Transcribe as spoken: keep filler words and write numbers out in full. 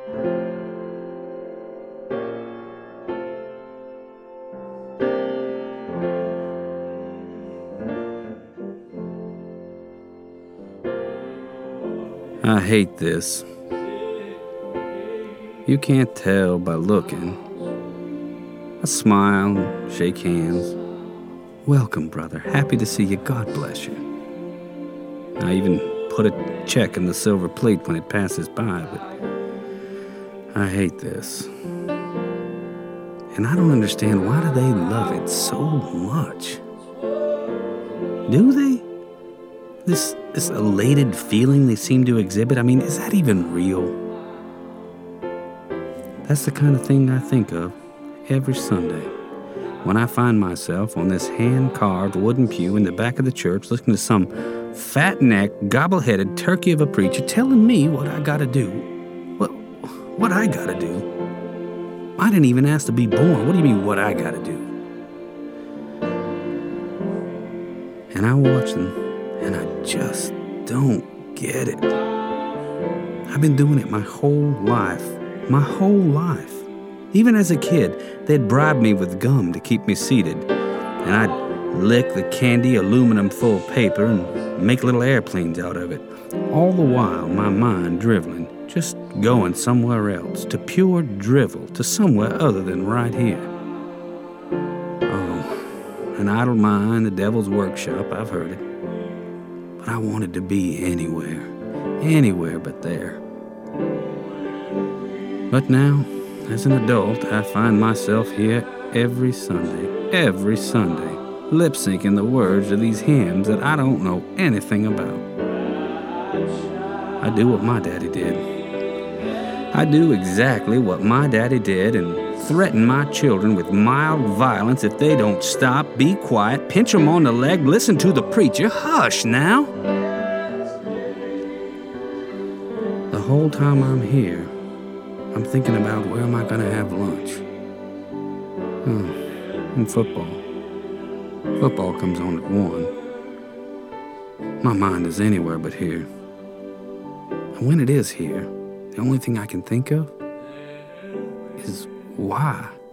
I hate this. You can't tell by looking. I smile, shake hands. Welcome, brother. Happy to see you. God bless you. I even put a check in the silver plate when it passes by, but I hate this. And I don't understand, why do they love it so much? Do they? This, this elated feeling they seem to exhibit, I mean, is that even real? That's the kind of thing I think of every Sunday when I find myself on this hand-carved wooden pew in the back of the church listening to some fat-necked, gobble-headed turkey of a preacher telling me what I gotta do. What, what I gotta do? I didn't even ask to be born. What do you mean, what I gotta do? And I watch them, and I just don't get it. I've been doing it my whole life. My whole life. Even as a kid, they'd bribe me with gum to keep me seated, and I'd lick the candy aluminum full paper and make little airplanes out of it. All the while, my mind driveling, just going somewhere else, to pure drivel, to somewhere other than right here. Oh, an idle mind, the devil's workshop, I've heard it. But I wanted to be anywhere, anywhere but there. But now, as an adult, I find myself here every Sunday, every Sunday, lip-syncing the words of these hymns that I don't know anything about. I do what my daddy did. I do exactly what my daddy did and threaten my children with mild violence if they don't stop, be quiet, pinch them on the leg, listen to the preacher. Hush now! The whole time I'm here, I'm thinking about where am I going to have lunch. Oh, and football. Football comes on at one. My mind is anywhere but here. And when it is here, the only thing I can think of is why.